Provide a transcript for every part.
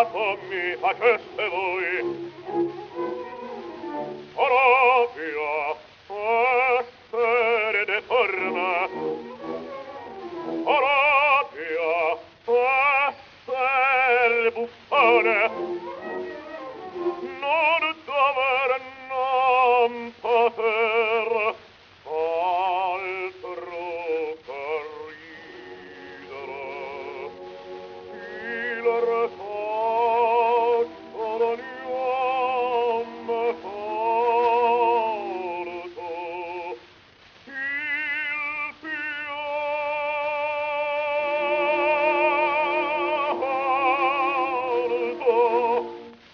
innamorato mi faceste voi. Proprio essere deforma, proprio essere buffone, non dover, non poter altro che ridere. Il retaggio d'ogni torto, il pianto.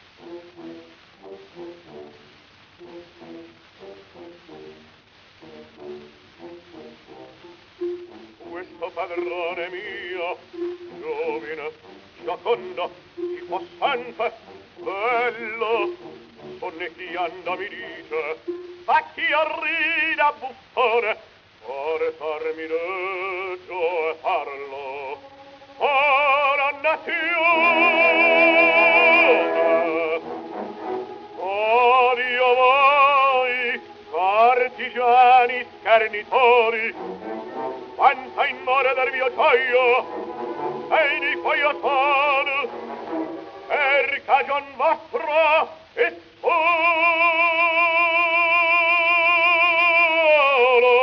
Questo padrone mio, giovine, giocondo, si possente, bello, sonnecchiando mi dice, a chi arrida buffone, portarmi leggio e farlo, ora nazione. Odio voi, partigiani schernitori, quanta in more del mio gioio, e di cui io sono, per cagion vostro e solo.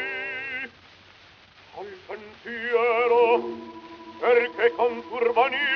Perché con turbani